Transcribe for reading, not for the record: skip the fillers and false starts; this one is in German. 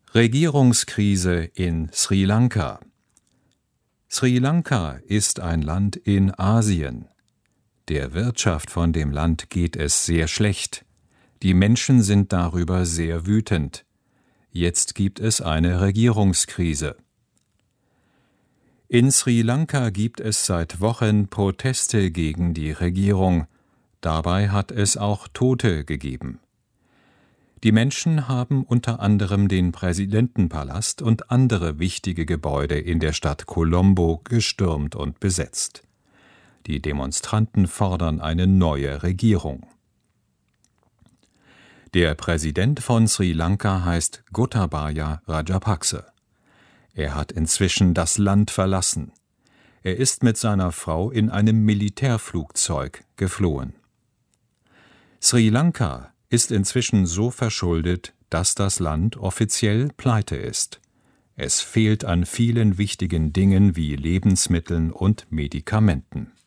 Regierungskrise in Sri Lanka. Sri Lanka ist ein Land in Asien. Der Wirtschaft von dem Land geht es sehr schlecht. Die Menschen sind darüber sehr wütend. Jetzt gibt es eine Regierungskrise. In Sri Lanka gibt es seit Wochen Proteste gegen die Regierung. Dabei hat es auch Tote gegeben. Die Menschen haben unter anderem den Präsidentenpalast und andere wichtige Gebäude in der Stadt Colombo gestürmt und besetzt. Die Demonstranten fordern eine neue Regierung. Der Präsident von Sri Lanka heißt Gotabaya Rajapakse. Er hat inzwischen das Land verlassen. Er ist mit seiner Frau in einem Militärflugzeug geflohen. Sri Lanka ist inzwischen so verschuldet, dass das Land offiziell pleite ist. Es fehlt an vielen wichtigen Dingen wie Lebensmitteln und Medikamenten.